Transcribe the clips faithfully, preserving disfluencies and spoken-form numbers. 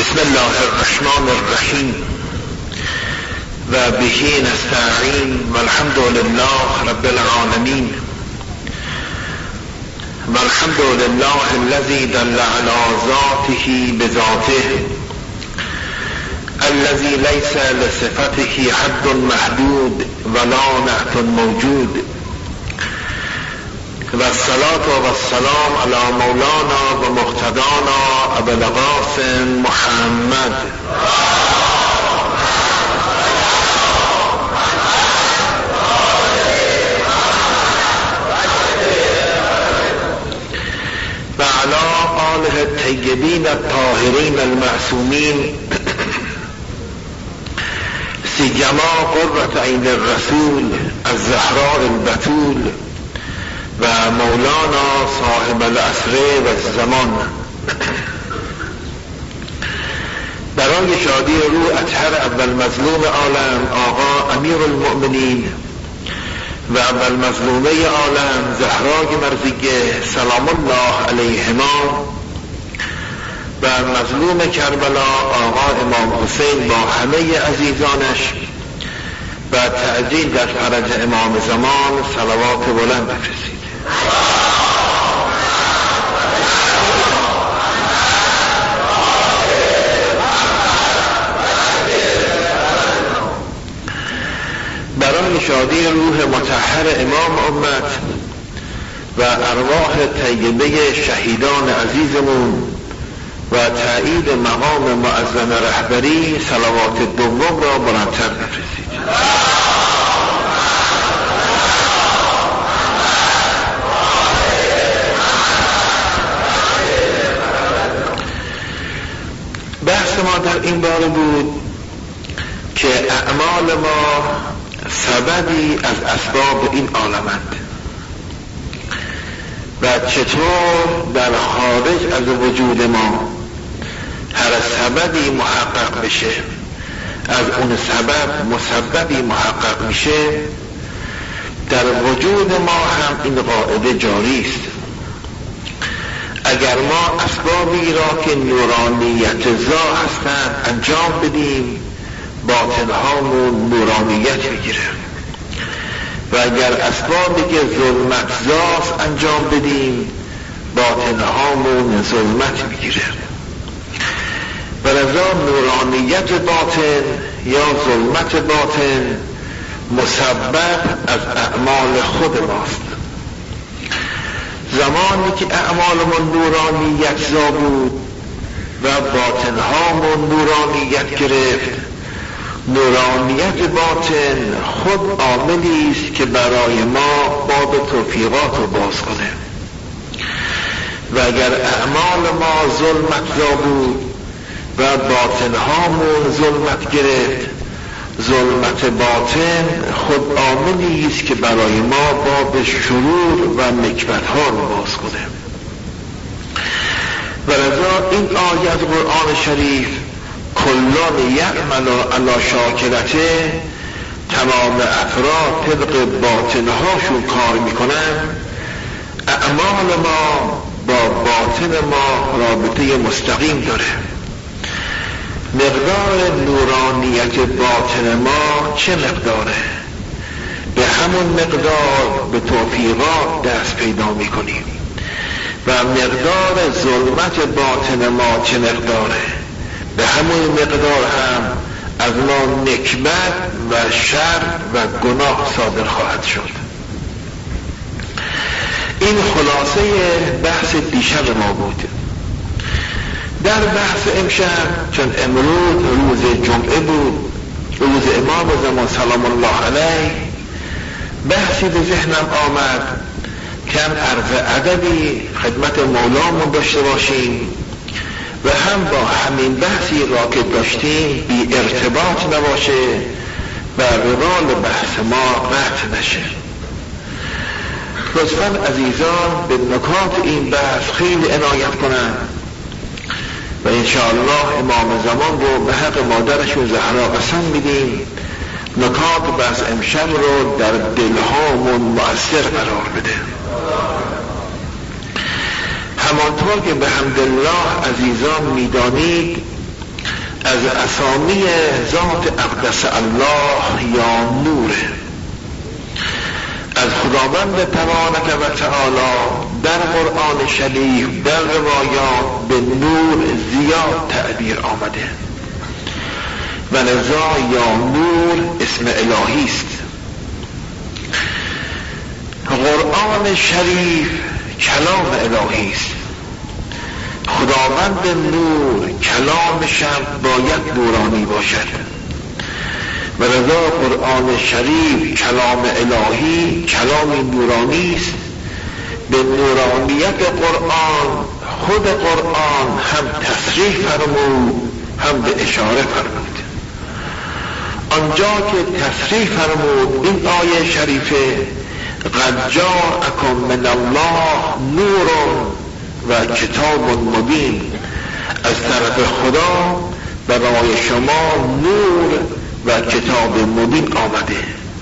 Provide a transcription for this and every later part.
بسم الله الرحمن الرحیم و به نستعین و الحمد لله رب العالمین و الحمد لله الذي دل على ذاته بذاته الذي ليس لصفته حد محدود ولا نعت موجود و الصلاة و السلام علی مولانا و مقتدانا ابو القاسم محمد و علی آله الطیبین الطاهرین المعصومین سیما قرة عین الرسول الزهراء البتول و مولانا صاحب العصر و الزمان. برای شادی روح اطهر اول مظلوم عالم آقا امیر المؤمنین و اول مظلومه عالم زهرای مرضیه سلام الله علیهما و مظلوم کربلا آقا امام حسین با همه عزیزانش و تعجیل در فرج امام زمان صلوات بلند بفرستید. برای شادی روح مطهر امام امت و ارواح طیبه شهیدان عزیزمون و تایید مقام معظم رهبری صلوات دوم را بلندتر بفرستید. بحث ما در این باره بود که اعمال ما سببی از اسباب این عالمند و چطور در خارج از وجود ما هر سببی محقق بشه از اون سبب مسببی محقق میشه، در وجود ما هم این قاعده جاری است. اگر ما اسبابی را که نورانیت زا هستند انجام بدیم باطنهامون نورانیت میگیره و اگر اسبابی که ظلمت زاست انجام بدیم باطنهامون ظلمت میگیره. و لذا نورانیت باطن یا ظلمت باطن مسبب از اعمال خود ماست. زمانی که اعمالمون نورانیت زا بود و باطنهامون نورانیت گرفت، نورانیت باطن خود عاملی است که برای ما باب توفیقات رو باز کنه. و اگر اعمال ما ظلمت زا بود و باطنهامون ظلمت گرفت، ظلمت باطن خود عاملی است که برای ما باب شرور و نکبت‌ها رو باز کنه. و لذا این آیه قرآن شریف کلان یعمل علی شاکرته، تمام افراد طبق باطنهاشون کار میکنن، اعمال ما با باطن ما رابطه مستقیم داره. مقدار نورانیت باطن ما چه مقداره؟ به همون مقدار به توفیقات دست پیدا میکنیم. و مقدار ظلمت باطن ما چه مقداره؟ به همون مقدار هم از ما نکبت و شر و گناه صادر خواهد شد. این خلاصه بحث دیشب ما بود. در بحث امشب، چون امروز روز جمعه بود، روز امام زمان سلام الله علیه، بحثی به ذهنم آمد کم عرض ادبی خدمت مولامون داشته باشیم و هم با همین بحثی را که داشتیم بی ارتباط نباشه و روال بحث ما قطع نشه. لطفاً عزیزان به نکات این بحث خیلی عنایت کنند و انشاءالله امام زمان رو به حق مادرشون زهرا قسم میدیم نکات بحث امشب رو در دلهامون مؤثر قرار بده. همانطور که به حمدالله عزیزان میدانید از اسامی ذات اقدس الله یا نور. از خداوند تبارک و تعالی در قرآن شریف در روایات به نور زیاد تعبیر آمده و لذا یا نور اسم الهی است. قرآن شریف کلام الهی است. خداوند نور کلامش هم باید نورانی باشد و لذا قرآن شریف کلام الهی کلام نورانی است. به نورانیت قرآن خود قرآن هم تصریح فرمود هم به اشاره فرمود. آنجا که تصریح فرمود این آیه شریفه قد جاءکم من الله نور و کتاب مبین، از طرف خدا برای شما نور و کتاب مبین آمده.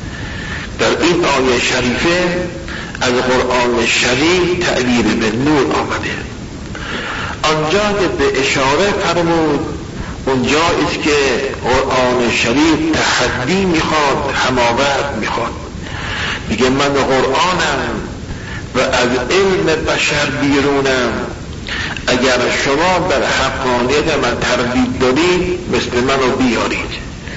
در این آیه شریفه از قرآن شریف تعبیر به نور آمده. آنجا که به اشاره فرمود اونجا است که قرآن شریف تحدی میخواد، حماورد میخواد. میگه من قرآنم و از علم بشر بیرونم، اگر شما در حقانیت من تردید دارید مثل منو بیارید.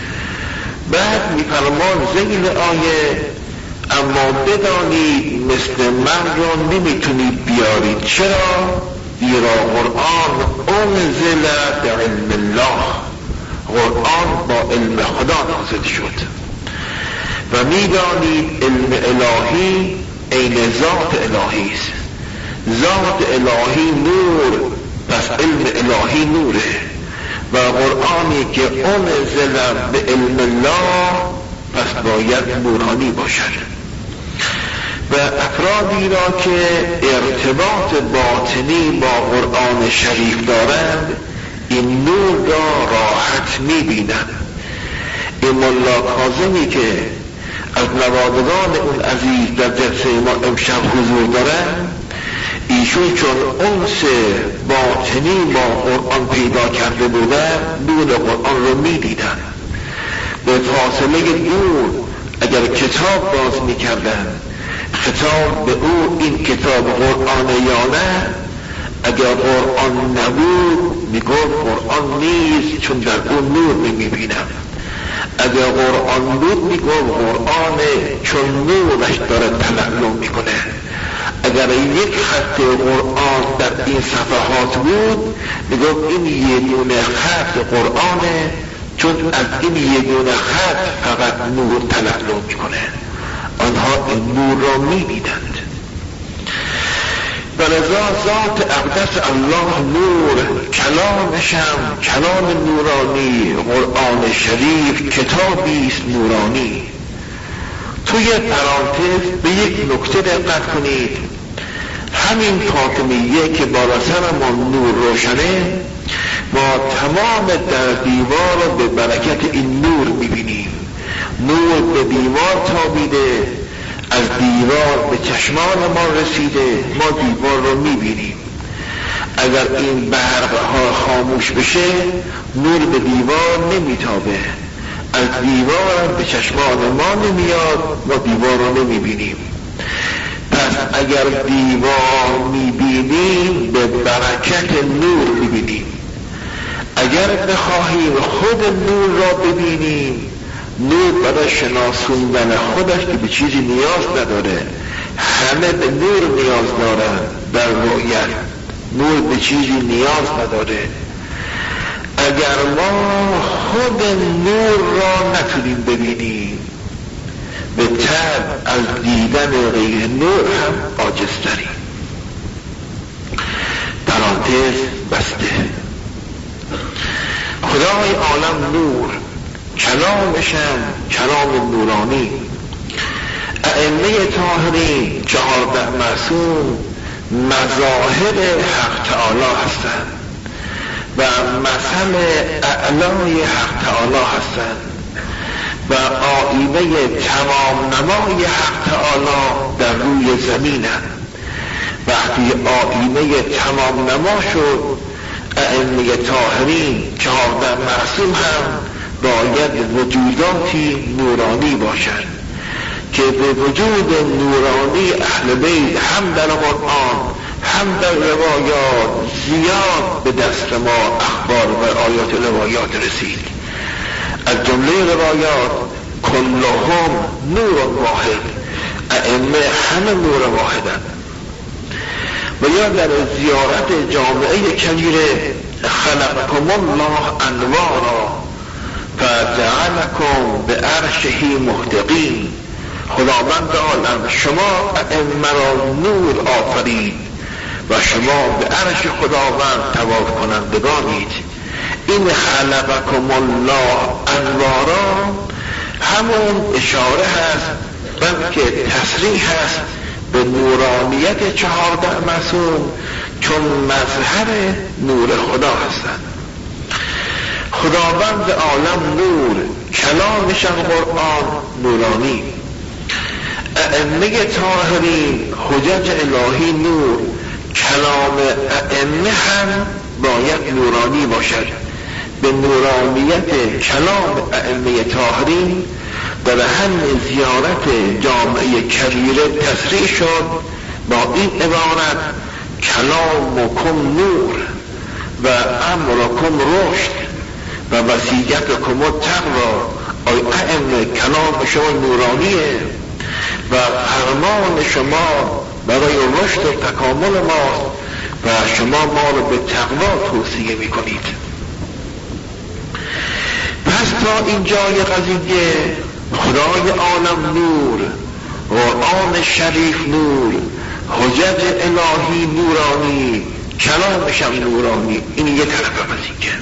بعد میفرمان ذیل آیه اما بدانید مثل من رو نمیتونید بیارید. چرا؟ زیرا قرآن انزل بعلم الله، قرآن با علم خدا نازل شد و میدانید علم الهی عین ذات الهی است. ذات الهی نور، پس علم الهی نوره و قرآنی که انزل به علم الله پس باید نورانی باشد. و افرادی را که ارتباط باطنی با قرآن شریف دارند این نور را راحت میبینند. این ملا کاظمی که از نوادگان اون عزیز در جلسه ما امشب حضور دارند، ایشون چون انس باطنی با قرآن پیدا کرده بودن نور قرآن رو میدیدن. به فاصله دور اگر کتاب باز میکردن خطاب به او این کتاب قرآن یا نه، اگر قرآن نبود میگفت قرآن نیست چون در اون نور نمیبینم. اگر قرآن بود میگفت قرآنه چون نورش داره تلالو میکنه. اگر یک خط قرآن در این صفحات بود میگفت این یه دونه خط قرآنه چون از این یه دونه خط فقط نور تلالو میکنه. آنها این نور را میدیدند. ولذا ذات اقدس الله نور، کلامشم کلام نورانی، قرآن شریف کتابی است نورانی. توی پرانتز به یک نکته دقت کنید. همین فاطمیه که بالا سرمان نور روشنه، ما تمام در دیوار رو به برکت این نور میبینیم. نور به دیوار تابیده، از دیوار به چشمان ما رسیده، ما دیوار رو میبینیم. اگر این برق ها خاموش بشه نور به دیوار نمیتابه، از دیوار به چشمان ما نمیاد، ما دیوار رو نمیبینیم. پس اگر دیوار میبینیم به برکت نور میبینیم. اگر بخواهیم خود نور را ببینیم، نور برای شناسوندن خودش که به چیزی نیاز نداره، همه به نور نیاز دارن. در رؤیت نور به چیزی نیاز نداره. اگر ما خود نور را نتونیم ببینیم، به طب از دیدن غیر نور هم عاجز داریم. پرانتز بسته. خدای عالم نور، کلامشم کلام نورانی. ائمه طاهرین چهارده معصوم مظاهر حق تعالی هستند و مثل اعلای حق تعالی هستند و آیینه تمام نمای حق تعالی در روی زمینند. وقتی آیینه تمام نما شد، ائمه طاهرین چهارده معصوم هم باید وجوداتی نورانی باشد که به وجود نورانی اهل بیت هم در قرآن هم در روایات زیاد به دست ما اخبار و آیات روایات رسید. از جمله روایات کلهم نور واحد، ائمه همه نور واحدند. و یا در زیارت جامعه کبیره خلقکم الله انوارا فجعلکم به عرشه محتقین، خداوند عالم شما ائمه را نور آفرید و شما به عرش خداوند طواف کنندگانید. این خلقکم الله انوارا همون اشاره هست بلکه تصریح هست به نورانیت چهارده معصوم، چون مظهر نور خدا هستند. خداوند عالم نور، کلامش قرآن نورانی، ائمه طاهرین حجج الهی نور، کلام ائمه هم باید نورانی باشد. به نورانیت کلام ائمه طاهرین در هم زیارت جامعه کبیره تصریح شد با این عبارت کلامکم نور و امرکم رشد و وصیتکم التقوی. ای ائمه کلام شما نورانیه و فرمان شما برای رشد و تکامل ماست و شما ما رو به تقوا توصیه میکنید. پس تا اینجای قضیه خدای عالم نور، قرآن شریف نور، حجج الهی نورانی، کلامش هم نورانی. این یه طرف قضیه.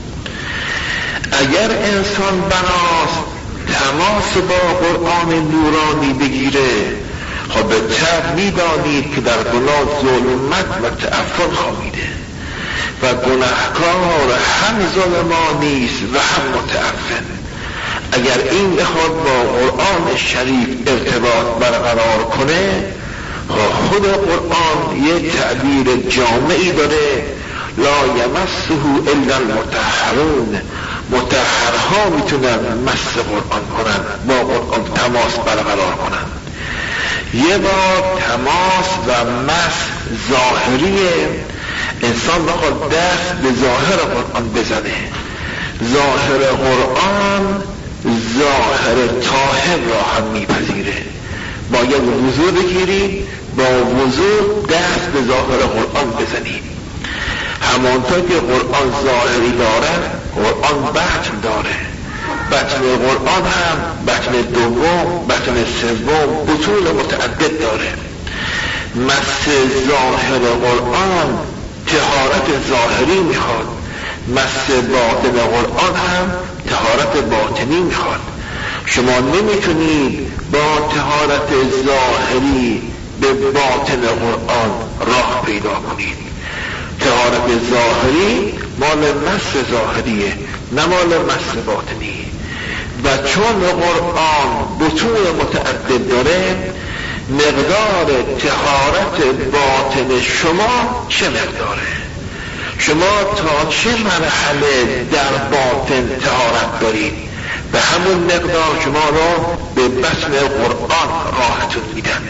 اگر انسان بناست تماس با قرآن نورانی بگیره، خب به طب میدانید که در گناه ظلمت و تعفن خوابیده و گناهکار هم ظلمانی است و هم متعفن. اگر این بخواد با قرآن شریف ارتباط برقرار کنه، خود قرآن یه تعبیر جامعی داره، لا یمسه الا المطهرون، مطهرها میتونن مس قرآن کنن، با قرآن تماس برقرار کنن. یه بار تماس و مس ظاهریه، انسان بخواد دست به ظاهر قرآن بزنه، ظاهر قرآن ظاهر طاهر را هم میپذیره. باید وضو بگیری، با وضو دست به ظاهر قرآن بزنی. همانطور که قرآن ظاهری داره، قرآن بطن داره. بطن قرآن هم بطن دوم، بطن سوم، بطون متعدد داره. مس ظاهر قرآن طهارت ظاهری میخواد، مس باطن قرآن هم طهارت باطنی میخواد. شما نمیتونید با طهارت ظاهری به باطن قرآن راه پیدا کنید. طهارت ظاهری مال مس ظاهریه، نه مال مس باطنی. و چون قرآن بطون متعدد داره، مقدار طهارت باطن شما چه مقداره؟ شما تا چه مرحله در باطن طهارت دارید؟ به همون مقدار شما را به بطن قرآن راحتون میدن.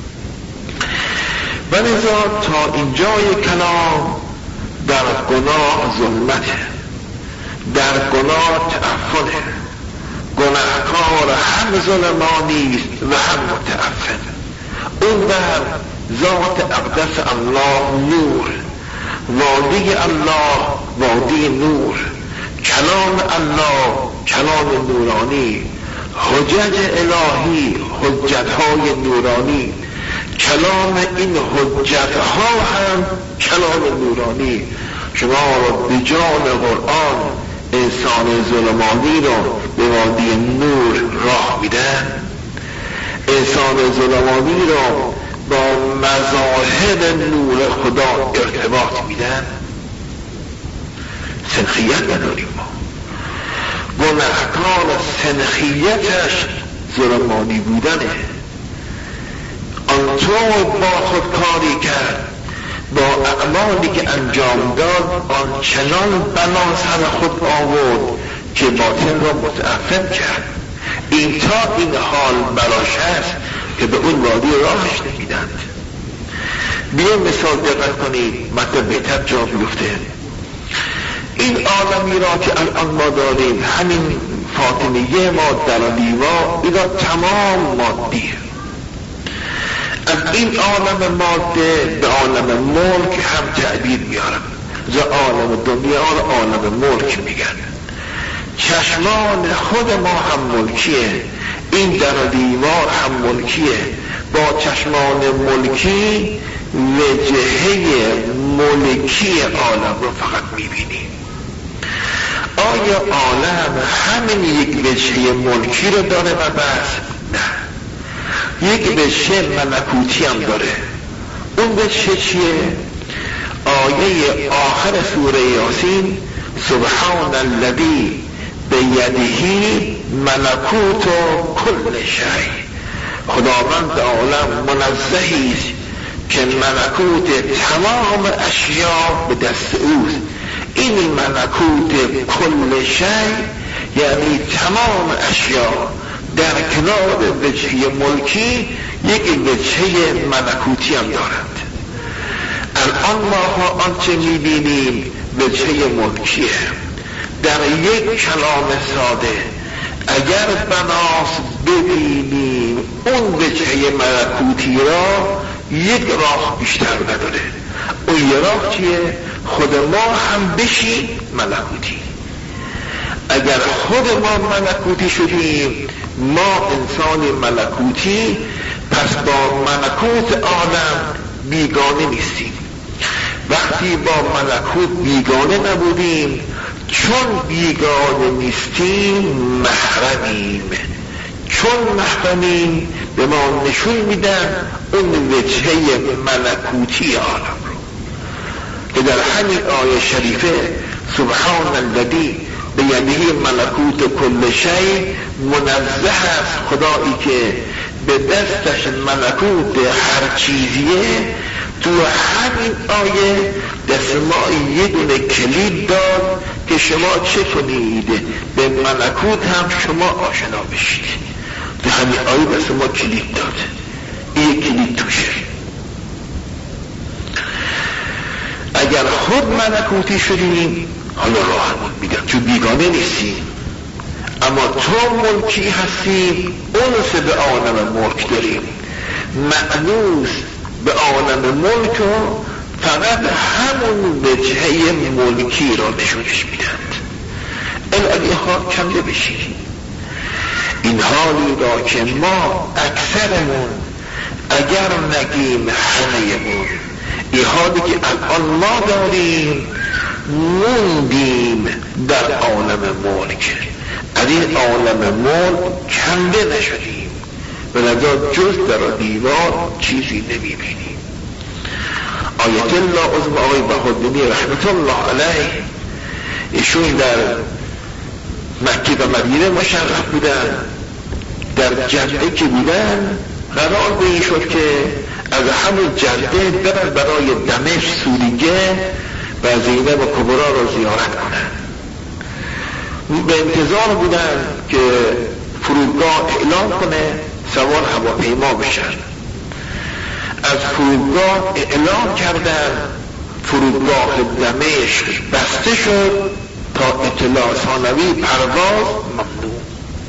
و لذا تا اینجای کلام در گناه ظلمته، در گناه تعفنه، گناهکار هم ظلمانی است و هم متعفن. اون بر ذات اقدس الله نور، وادی الله وادی نور، کلام الله کلام نورانی، حجج الهی حجتهای نورانی، کلام این حجتها هم کلام نورانی. شما را به جان قرآن انسان ظلمانی را به وادی نور راه میدن، انسان ظلمانی را با مظاهر نور خدا ارتباط میدن. سنخیت نداریم ما. گناهکار سنخیتش ظلمانی بودنه. آنطور با خود کاری کرد با اعمالی که انجام داد آنچنان بلا سر خود آورد که باطن را متعفن کرد. این تا این حال براش هست که به اون وادی راهش نمیدند. بیاین مثال دقت کنید مطلب بهتر جا بیفته. این عالمی را که الان ما داریم، همین فاطمیه ما در دیوار، اینا تمام مادیه. از این عالم ماده به عالم ملک هم تعبیر میارم. ز عالم دنیا را عالم ملک میگن. چشمان خود ما هم ملکیه، این در دیوار هم ملکیه. با چشمان ملکی وجهه ملکی عالم رو فقط میبینیم. آیا عالم همین یک وجهه ملکی رو داره و بس؟ نه، یک وجهه ملکوتی هم داره. اون وجهه چیه؟ آیه آخر سوره یاسین، سبحان الذی بیده ملکوت کل شیء. خداوند عالم منزهی است که ملکوت تمام اشیا به دست اوست. این ملکوت کل شیء یعنی تمام اشیا در کنار وجهه ملکی یک وجهه ملکوتی هم دارند. الان ما ها آنچه میبینیم وجهه ملکیه. در یک کلام ساده اگر بناس ببینیم اون وجهه ملکوتی را، یک راه بیشتر نداره. اون یه راه چیه؟ خود ما هم بشیم ملکوتی. اگر خود ما ملکوتی شدیم، ما انسان ملکوتی، پس با ملکوت عالم بیگانه نیستیم. وقتی با ملکوت بیگانه نبودیم، چون بیگانه نیستیم محرمیم. چون محرمیم به ما نشون میدن اون وجهه ملکوتی عالم رو که در همین آیه شریفه سبحان الذی بیده ملکوت کل شیء، منزه است خدایی که به دستش ملکوت هر چیزیه. تو همین آیه دست ما یه دونه کلید داد که شما چه کنید؟ به ملکوت هم شما آشنا بشید. تو همین آیه دست ما کلید داد، این کلید توشه. اگر خود ملکوتی شدیم حالا راهمون میدن، چون بیگانه نیستیم. اما تو ملکی هستیم، اونس به عالم ملک داریم. معنوس به عالم ملک رو فقط همون وجهه ملکی را نشونش میدند. این ها کمده بشید. این حالی را که ما اکثرمون اگر نگیم همه‌مون، این حالی که الان ما داریم، موندیم در عالم ملک. از این عالم ملک کنده نشدیم، به نظر جز در دیوار چیزی نمیبینیم. آیت الله عظم آقای بهادری رحمت الله علیه، ایشون در مکه و مدینه مشرف بودن. در جده که بودن قرار به این شد که از همون جده برن برای دمشق سوریه و زینب و کبرا را زیارت کنن. به انتظار بودن که فرودگاه اعلان کنه سوار هواپیما بشن. از فرودگاه اعلان کردن، فرودگاه دمشق بسته شد تا اطلاع ثانوی پرواز ممنوع.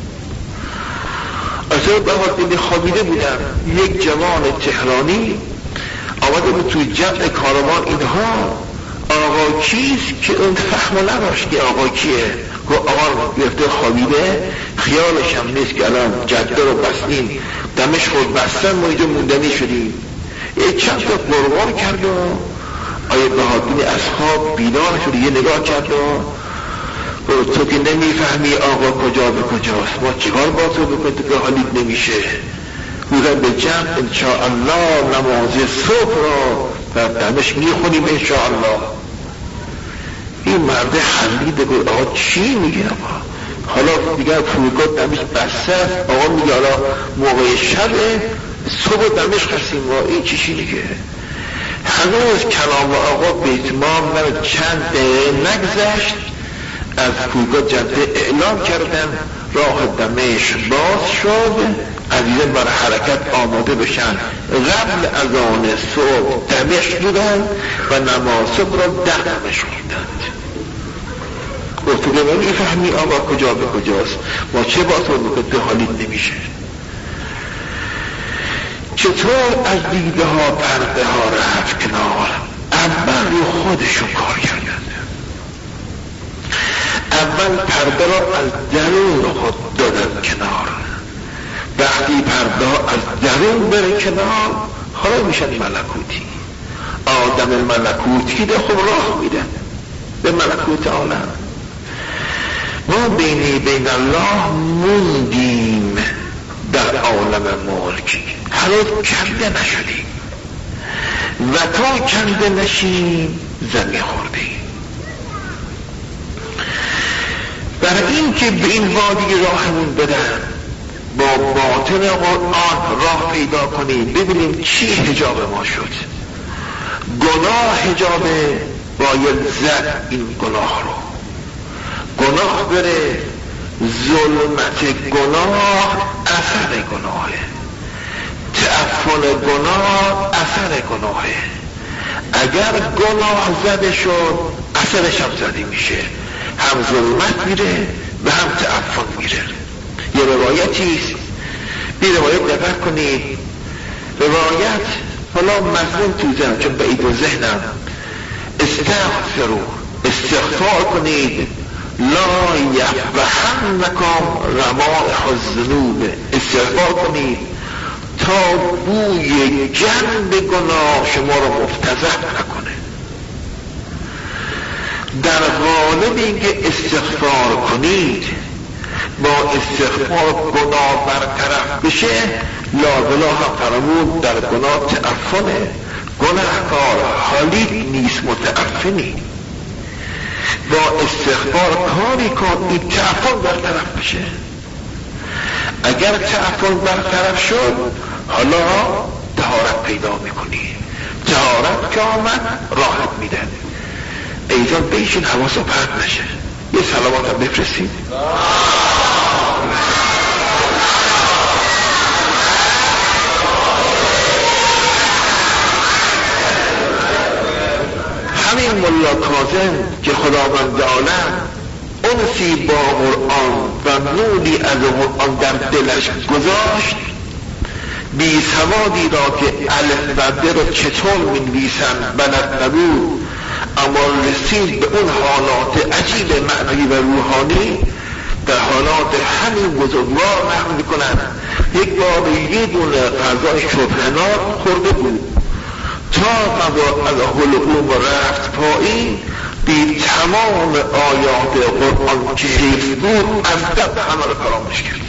اصلا بهادری خوابیده بودن. یک جوان تهرانی آمده بود توی جمع کاروان، اینها آقا کیست که اون فهم نداشت که آقا کیه. و آقا گرفته خوابیده، خیالش هم نیست که الان جده رو بستیم، دمشق رو بستن، ما اینجا موندنی شدیم. یه چند تا قرقر کرد و آیه بهادری از خواب بیدار شد، یه نگاه کرد و تو که نمیفهمی آقا کجا به کجاست، ما چیکار با تو بکنیم تو که حالیت نمیشه. بودن به جمع انشاءالله نماز صبح را در دمشق میخونیم انشاءالله. این مرد خندید گفت آقا چی میگه؟ حالا دیگر فرودگاه دمشق بسته است. آقا میگه حالا موقع شب صبح دمشق هستیم و این چیشی دیگه. هنوز کلام آقا به اتمام نرد، چند دقیقه نگذشت از فرودگاه جده اعلام کردن راه دمشق باز شد، عزیزان برای حرکت آماده بشن. قبل از آن صبح دمشق بودن و نماز صبح را در دمشق خوندند. گفتو که من فهمی آقا کجا به کجاست، ما چه با تو بکنده حالیت نمیشه. چطور از دیده ها پرده ها رفت کنار؟ اول رو خودشون کار کردند. اول پرده را از درون خود دادن کنار. وقتی پرده ها از درون بره کنار حالا میشن ملکوتی. آدم ملکوتی ده خب راه میدن به ملکوت عالم. ما بینی بین الله موندیم در عالم ملک، هنوز کنده نشدیم و تا کنده نشیم زمین خوردیم. برای این که به این وادی راهمون بدن با باطن قرآن راه پیدا کنیم، ببینیم چی حجاب ما شد. گناه حجابه، باید زد این گناه رو. گناه بره، ظلمت گناه اثر گناهه، تعفن گناه اثر گناهه. اگر گناه زده شد اثرش هم زده میشه، هم ظلمت میره و هم تعفن میره. یه روایتیست، بی روایت دقت کنید. روایت حالا مضمون تو ذهنم چون بعید و ذهنم، استغفروا، استغفار کنید، لا یفرحنکم رمائح الذنوب، استغفار کنید تا بوی جنب گناه شما رو مفتضح نکنه. در غالب اینکه استغفار کنید با استغفار گناه برطرف بشه، لا هم فرمود در گناه تعفنه. گناهکار حالی نیست، متعفنی. با استغفار کاری کن این تعفن برطرف بشه. اگر تعفن برطرف شد حالا طهارت پیدا میکنی. طهارت که آمد راحت میدن. ایزان بیشین حواسا پرد نشه. یه سلامات هم بفرستید. همین ملا کاظم که خداوند عالم انسی با قرآن و نوری از قرآن در دلش گذاشت، بی سوادی را که الف و ب را چطور می‌نویسن بلد نبود، اما رسید به اون حالات عجیب معنوی و روحانی. در حالات همین بزرگوار نقل میکنن یک بار یه دونه غذای شبهنار خورده بود، تا غذا از حلقوم رفت پایین، دید تمام آیات قرآن که حیف بود از دب همه رو فراموش کرد.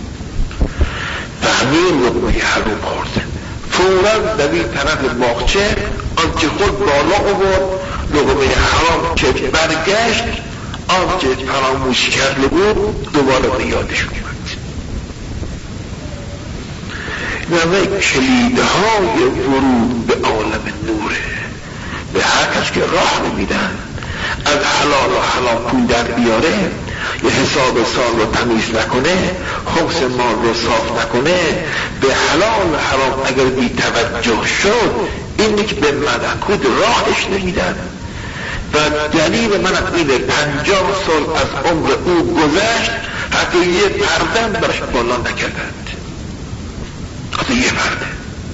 فهمید لقمه حروم خورده. فوراً در این طرف باغچه آنچه خود بالا آورد، لقمه حرام که برگشت، آنچه فراموش کرده بود دوباره به یادش میاد. نمه کلیدهای ورود به عالم نوره. به هر کس که راه نمیدن از حلال و حرام پول در بیاره، یه حساب سال رو تمیز نکنه، خمس مال رو صاف نکنه، به حلال و حرام اگر بی توجه شد، اینی که به ملکوت راهش نمیدن. و دلیل من اینه پنجاه سال از عمر او گذشت، حتی یه پردن برش بالا نکردند، حتی یه پرده.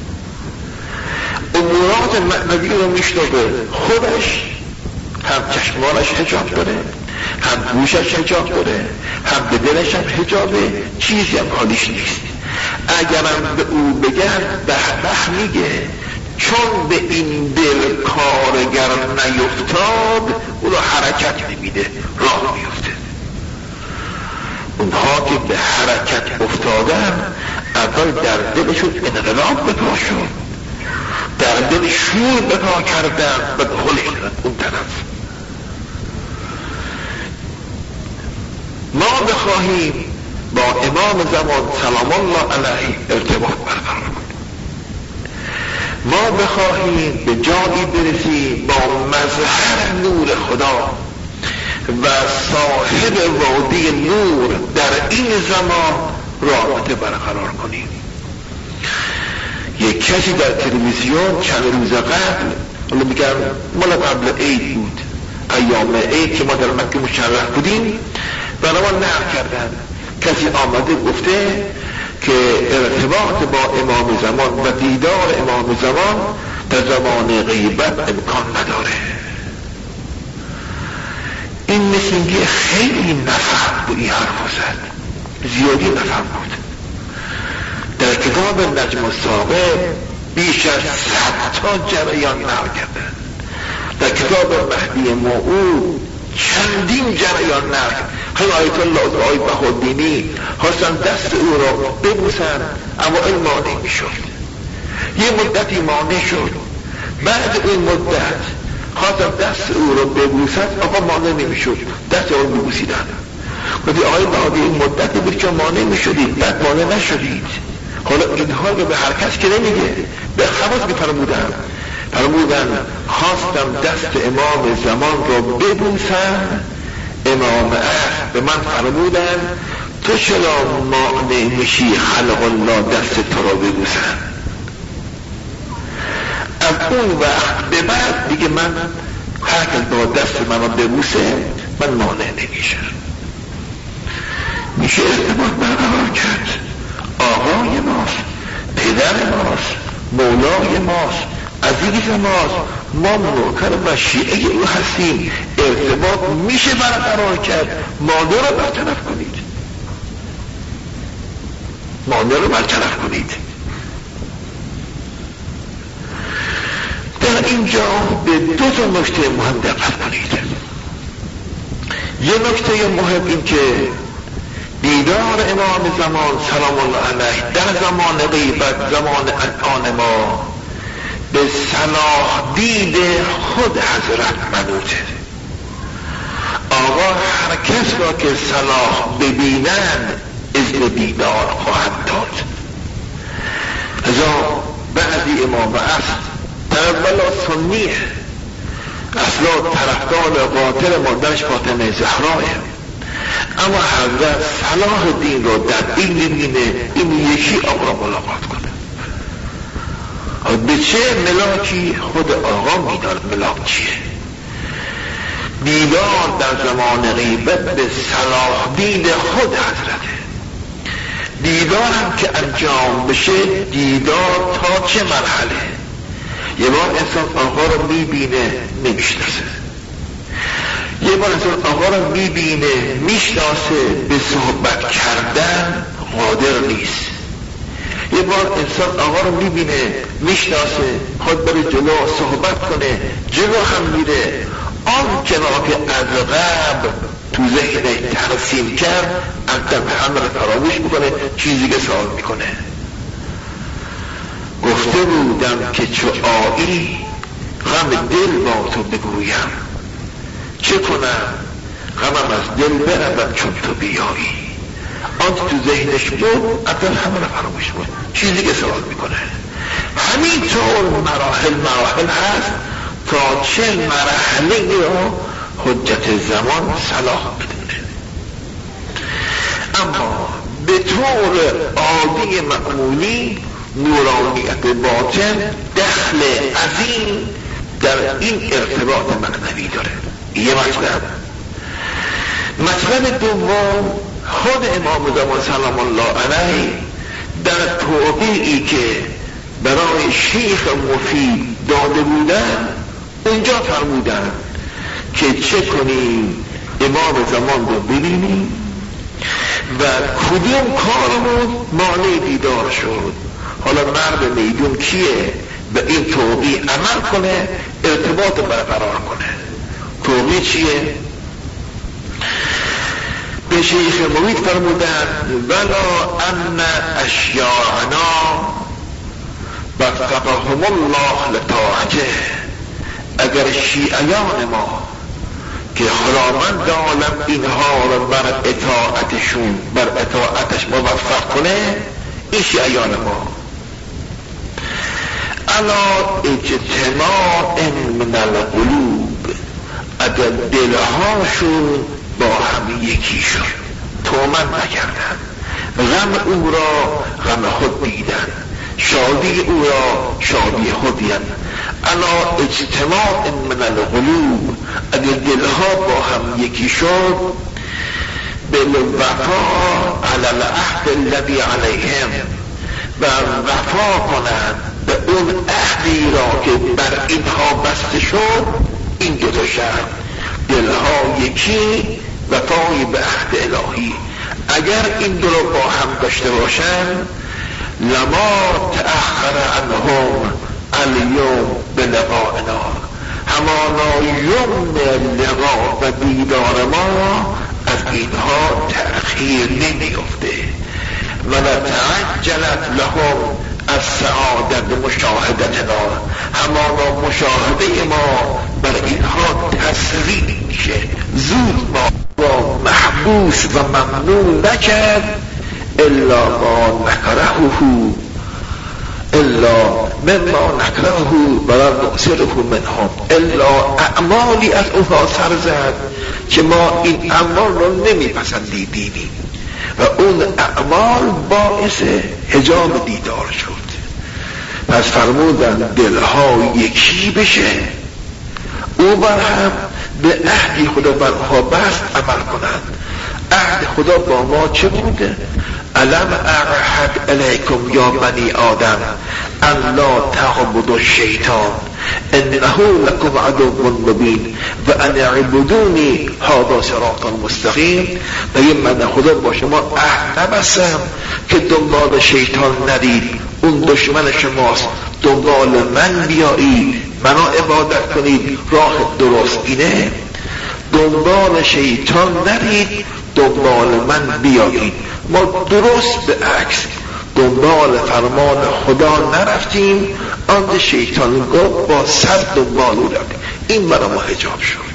امورات معنوی رو میشنوه، خودش هم چشمانش حجاب داره، هم گوشش حجاب داره، هم به دلش هم حجابه، چیزی هم حالیش نیست. اگرم به او بگن به به میگه، چون به این دل کارگر نیفتاد او رو حرکت نمیده، راه میفته. اونها که به حرکت افتادن اول در دلشون انقلاب به پا شد، در دل شور به پا کردن و دخل کردن اون طرف. ما بخواهیم با امام زمان سلام الله علیه ارتباط برقرار کنیم ما بخواهیم به جایی برسیم با مظهر نور خدا و صاحب وادی نور در این زمان رابطه برقرار کنیم. یک کسی در تلویزیون چند روز قبل، حالا میگم مال قبل عید بود، ایام عید که ما در مکه مشرف بودیم، برای ما نقل کردن کسی آمده گفته که ارتباط با امام زمان و دیدار امام زمان در زمان غیبت امکان نداره. این مثل اینکه خیلی نفهم بود، این حرف زد زیادی نفهم بود. در کتاب نجم الثاقب بیش از صد تا جریان نقل کردن، در کتاب مهدی موعود چندین جریان نقل کردن. خیلی آیت الله آی بهاءالدینی خواستن دست او را ببوسن اما این مانع می شد، یه مدتی مانع شد، بعد این مدت خواستن دست او را ببوسن آقا مانع نمی شد، دست او را ببوسیدن. گفتی آقای بهاءالدین این مدتی بود که مانع می شدید بعد مانع نشدید. حالا اینها رو به هر کس که نمیگه، به خواست می فرمودن فرمودن خواستم دست امام زمان را ببوسن، امام عصر به من فرمودن تو چرا مانع میشی خلق الله دست تو را ببوسن. از اون وقت به بعد دیگه من هر کس با دست من را ببوسه من مانع نمیشم. میشه ارتباط برقرار کرد. آقای ماست، پدر ماست، مولای ماست، عزیز ماست، ما نوکر و شیعه او هستیم، ارتباط میشه برقرار کرد. مانع رو برطرف کنید، مانع رو برطرف کنید. در اینجا به دو تا نکته مهم دقت کنید. یه نکته مهم این که دیدار امام زمان سلام الله علیه در زمان غیبت، زمان الان ما، به صلاح دید خود حضرت منوطه. آقا هر کس را که صلاح ببینن اذن دیدار خواهد داد. ازا بعضی امام عصر تربلا سنیه، اصلا طرفدار قاتل مادرش فاطمه زهراه، اما حضرت صلاح دین را در این میبینه این یکی آقا را ملاقات کنه. به چه ملاکی؟ خود آقا میدار ملاک چیه. دیدار در زمان غیبت به صلاح دین خود حضرته. دیدار هم که انجام بشه دیدار تا چه مرحله؟ یه بار انسان آقا رو میبینه نمیشناسه، یه بار انسان آقا رو میبینه میشناسه، به صحبت کردن قادر نیست. یه بار انسان آقا رو میبینه میشناسه، خود بره جلو صحبت کنه، جلو هم میره، آن که را که از قبل تو ذهن ترسیم کرد اندم هم را فراموش میکنه، چیزی که سوال میکنه. گفته بودم که چو آیی غم دل با تو بگویم، چه کنم غمم از دل برود چون تو بیایی. آن تو ذهنش بود اصلا همه را فراموش بود، چیزی که سوال میکنه. همینطور مراحل مراحل هست تا چه مرحله را حجت زمان صلاح بدونه. اما به طور عادی معمولی نورانیت باطن دخل عظیم در این ارتباط معنوی داره. یه مطلب. مطلب دوم، خود امام زمان سلام الله علیه در توقیعی که برای شیخ مفید داده بودن اونجا فرمودن که چه کنیم امام زمان رو ببینیم و کدوم کارمون مانع دیدار شد. حالا مرد میدون کیه؟ به این توقیع عمل کنه، ارتباط برقرار کنه. توقیع چیه؟ به شیخ موید فرمودن ولا ان اشیاعنا وفقهم الله لطاعته. اگر شیعیان ما که خداوند عالم اینها را بر اطاعتشون بر اطاعتش موفق کنه، این شیعیان ما. الا اجتماع من القلوب، اگر دلهاشون با هم یکی شد، تومن نکردن، غم او را غم خود دیدن، شادی او را شادی خود دیدن. الا اجتماع من القلوب، اگر دلها با هم یکی شد، بالوفا علی العهد الذی علیهم، بر وفا کنند به اون عهدی را که بر اینها بسته شد. این دو تا شرط، دلها یکی، وفای به عهد الهی، اگر این دو رو با هم داشته باشن، لما تأخر عنهم الیوم بلقائنا، همانا یوم لقا و دیدار ما از اینها تأخیر نمیفته. و نتعجلت لهم از سعادت مشاهدتنا، همانا مشاهده ما بر اینها تسریع میشه، زود ما با محبوس و ممنوع نکرد. الا ما نکرهه الا مما نکرهه ولا نؤثره منهم، الا اعمالی از اونها سر زد که ما این اعمال رو نمیپسندیدیم و اون اعمال باعث حجاب دیدار شد. پس فرمودن دلها یکی بشه، او بر هم به عهدی خدا برها بست عمل کنند. عهد خدا با ما چه بوده؟ الم اعهد الیکم یا بنی آدم ان لا تعبدوا الشیطان انه لکم عدو مبین و ان اعبدونی هذا صراط مستقیم. میگه من خدا با شما عهد نبستم که دنبال شیطان ندید، اون دشمن شماست، دنبال من بیایید، منو عبادت کنید، راه درست اینه. دنبال شیطان ندید، دنبال من بیایید. ما درست به عکس دنبال فرمان خدا نرفتیم، آن شیطان گفت با صد دنبال او رفتیم، این برای ما حجاب شد.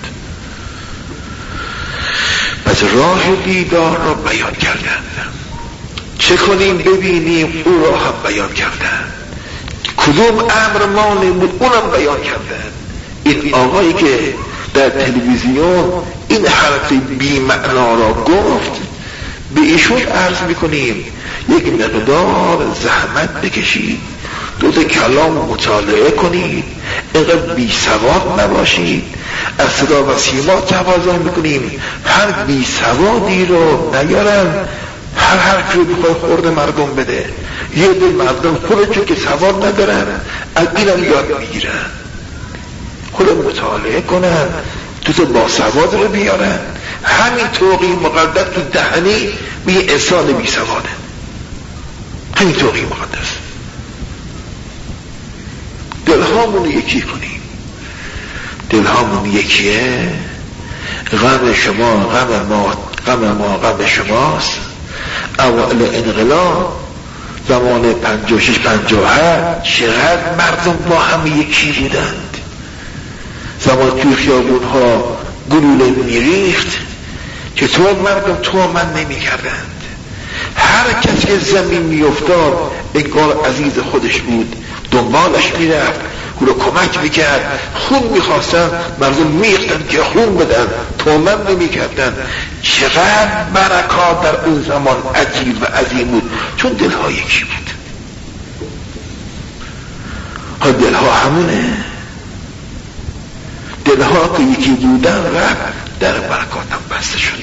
پس راه دیدار را بیان کردن، چه کنیم ببینیم او را هم بیان کردن، کدوم امر ما نمود اونم بیان کردن. این آقایی که در تلویزیون این حرف بی معنا را گفت، به ایشون عرض میکنیم یک مقدار زحمت بکشید، دو تا کلام مطالعه کنید، اینقدر بی سواد نباشید. از صدا و سیما تقاضا میکنیم هر بی سوادی رو نیارن، هر حرفی رو بخواه خورد مردم بده. یه دل مردم خودشون که سواد ندارن از اینم یاد میگیرن، خود مطالعه کنن، تو تو با سواد رو بیارن. همین توقی مقدس تو دهنی به یه انسان بی سواده، همین توقی مقدس. دلهامون یکی کنیم، دلهامون یکیه، غم شما غم ما، غم ما غم شماست. اوائل انقلاب زمان پنجاه و شش پنجاه و هفت چقدر مردم با هم یکی بودند. زمان توی خیابون ها گلوله میریخت که تو مردم تو من نمی کردند. هر کس که زمین میافتاد انگار عزیز خودش بود، دنبالش میرفت، او رو کمک میکرد. خون میخواستن مردم میختن که خون بدن، تو من نمی کردن. چقدر برکات در اون زمان عجیب و عظیم بود، چون دلها یکی بود. ها دلها همونه، دلها که یکی بودن رفت در برکاتم بسته شد.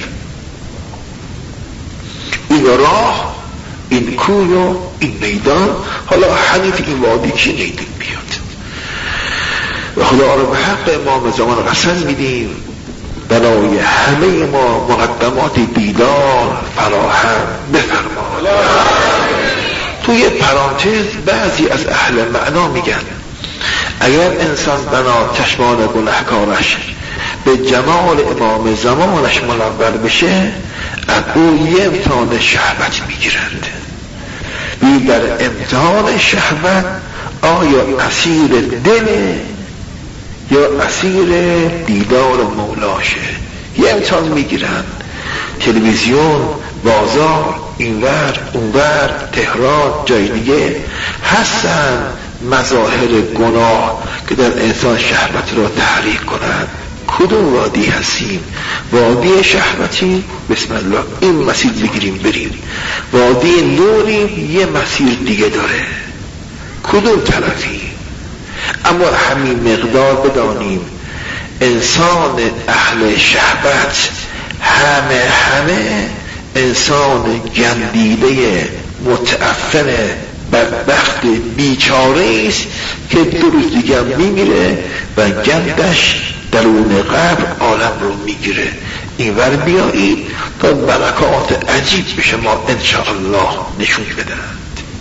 این راه، این کوی و این میدان، حالا حنیف این وادی که نیدیم بیاد. و خدا رو به حق امام زمان قسم میدیم برای همه ما مقدمات دیدار فراهم بفرما. توی پرانتز بعضی از اهل معنا میگن اگر انسان بنا چشمان گناهکارش به جمال امام زمانش منور بشه، از او یه امتحان شهوت میگیرند. بی در امتحان شهوت آیا اسیر دل یا اسیر دیدار مولاشه، یه امتحان میگیرند. تلویزیون، بازار، اینور اونور، تهران، جای دیگه هستن مظاهر گناه که در انسان شهوت را تحریک کند. کدوم وادی هستیم؟ وادی شهوتی؟ بسم الله این مسیر بگیریم بریم. وادی نوری یه مسیر دیگه داره. کدوم طرفی؟ اما همین مقدار بدانیم انسان اهل شهوت همه همه انسان گندیده متعفن بدبخت بیچاره است که دو روز دیگه میمیره و گندش درون قبر عالم رو میگیره. اینور بیایید تا برکات عجیب به شما انشاءالله نشون بدهند.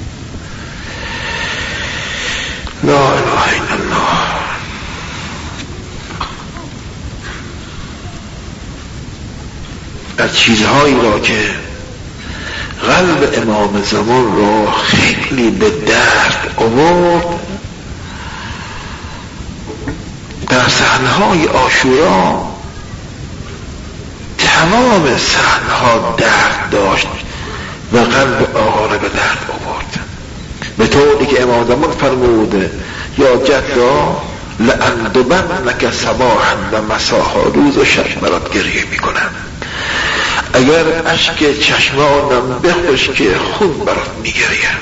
لا اله الا الله. از چیزهایی را که قلب امام زمان را خیلی به درد آورد در صحنه‌های عاشورا تمام صحنه‌ها درد داشت و قلب آقا را به درد آورد، به طوری که امام زمان فرموده یا جدا لأندبنک صباحا و مساها، روز و شب برات گریه میکنم، اگر اشک چشمانم بخوش که خون برات میگریم.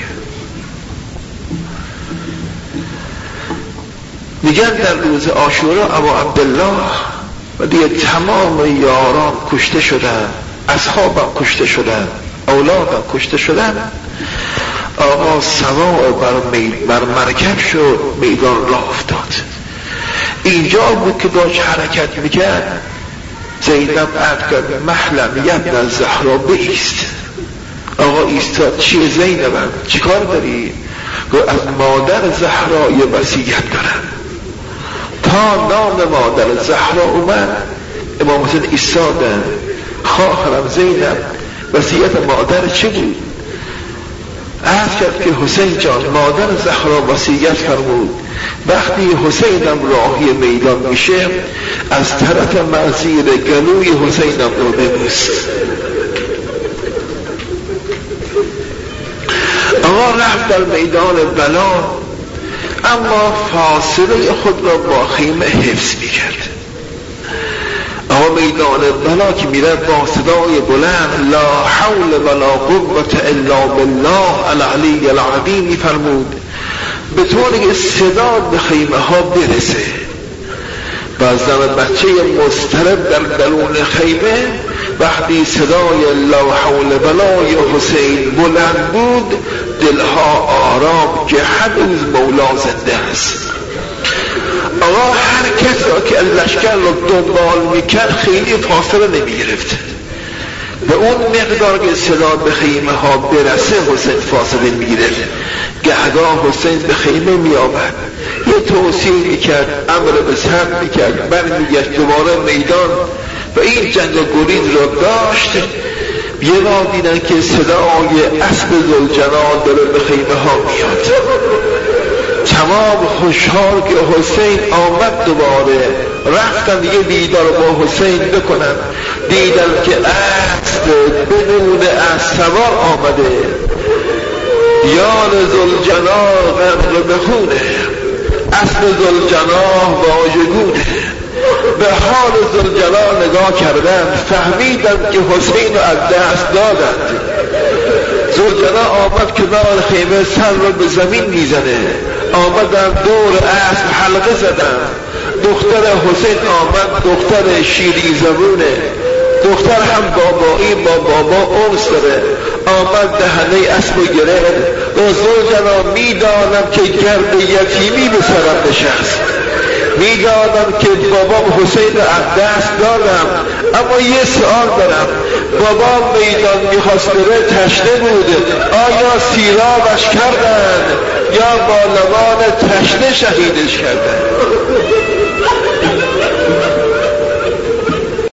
میگن در روز عاشورا ابا عبدالله و دیگه تمام یاران کشته شدن، اصحابم کشته شدن، اولادم کشته شدن. آقا سوار بر, بر مرکب شد، میدان راه افتاد. اینجا بود که داشت حرکت میکرد. زینب عرض کرد محلم یبن زهرا بایست. آقا ایستاد. چیه زینبم؟ چی کار داری؟ گفت از مادر زهرا یه وصیت دارم. تا نام مادر زهرا اومد امام حسین ایستادن. خواهرم زینب وصیت مادر چه بود؟ عرض کرد که حسین جان مادر زهرا وصیت فرمود وقتی حسینم راهی میدان میشه از طرف منزیر گلوی حسینم رو ببوس. آقا رفت در میدان بلا، اما فاصله خود را با خیمه حفظ میکرد. آقا میدان بلا که میره با صدای بلند لا حول ولا قوة الا بالله العلی العظیم میفرمود، به طوری که صدا به خیمه ها برسه. بعضن بچه مضطرب در درون خیمه وقتی صدای لا حول ولا یا حسین بلند بود دلها آرام که هنوز مولا زنده است. آقا هر کس را که لشکر را دنبال میکرد خیلی فاصله نمیگرفت. به اون مقدار که صدا به خیمه ها برسه حسین فاصله میگرفت. گهگاه حسین به خیمه میآمد، یه توصیه میکرد، امر به صبر میکرد، برمیگشت دوباره میدان و این جنگ و گریز را داشت. یه بار دیدن که صدای اسب ذوالجلال داره به خیمه ها میاد. تمام خوشحال که حسین آمد دوباره رفتن دیگه دیدار با حسین بکنن. دیدن که اسب بدون اسب سوار آمده، یال ذوالجلال غرق به خونه، اسب ذوالجلال واژگونه. به حال ذوالجلال نگاه کردن فهمیدن که حسین رو از دست دادند. ذوالجلال آمد کنار خیمه سر رو به زمین میزنه، آمدن دور اسب حلقه زدن. دختر حسین آمد، دختر شیری زبونه، دختر هم بابایی با بابا انس داره، آمد دهنه اسب رو گرفت. و ذوالجلال میدانم که گرد یتیمی به سرم نشست، میدانم که بابام حسین از دست دادم، اما یه سوال دارم. بابام میدان میخواست بره تشنه بود، آیا سیرابش کردن یا بالوان تشنه شهیدش کردن؟